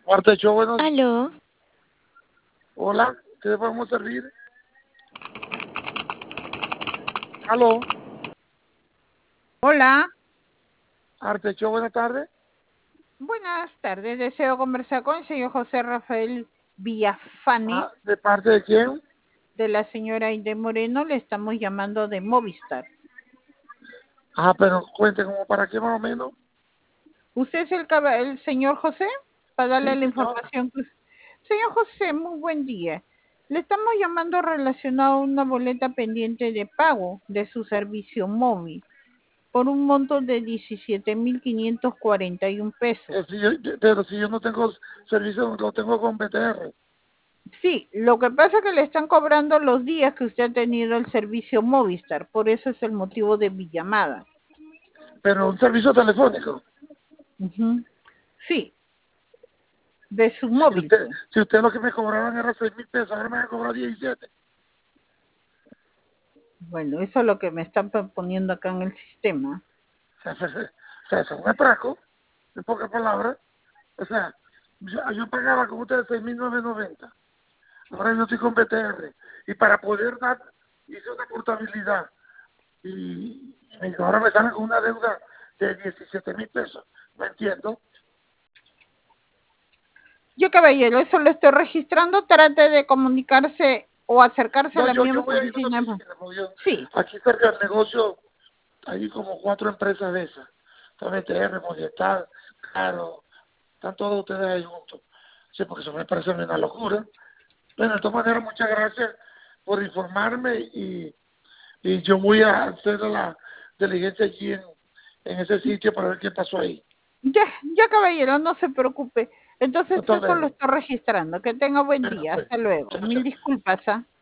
Arte Show, buenos. Aló, Hola, ¿qué le podemos servir? Aló, Hola, Arte Show, buenas tardes. buenas tardes. Deseo conversar con el señor José Rafael Villafane, ¿De parte de quién? de la señora Aide Moreno. Le estamos llamando de Movistar. Pero cuente como para qué más o menos. ¿Usted es el señor José? Para Sí, darle la señor. información. Señor José, muy buen día. Le estamos llamando relacionado a una boleta pendiente de pago de su servicio móvil por un monto de 17.541 pesos. Pero si yo no tengo servicio, lo tengo con BTR. Sí, lo que pasa es que le están cobrando los días que usted ha tenido el servicio Movistar, por eso es el motivo de mi llamada. Pero un servicio telefónico. Ujú. Sí, de su Si móvil, usted, pues. si usted lo que me cobraban era 6.000 pesos, ahora me va a cobrar 17. Bueno, eso es lo que me están poniendo acá en el sistema. O sea, eso es un atraco, en pocas palabras. O sea, yo pagaba con ustedes 6.990. Ahora yo estoy con BTR. Y para poder dar, hice una portabilidad. Y ahora me salen con una deuda de 17.000 pesos. ¿Me entiendo? Yo, caballero, eso lo estoy registrando. Trate de comunicarse o acercarse a No, la yo misma voy a ir a una oficina. oficina. Porque Sí, aquí cerca del negocio hay como 4 empresas de esas. Está BTR, Movistar, Claro. Están todos ustedes ahí juntos. Sí, porque eso me parece una locura. Bueno, de todas maneras, muchas gracias por informarme y yo voy a hacer la diligencia allí en ese sitio para ver qué pasó ahí. ya, caballero, no se preocupe. Entonces, Hasta eso lo luego. estoy registrando. Que tenga buen Bueno, día. pues, Hasta luego. chao, Mil chao. disculpas, ¿ah?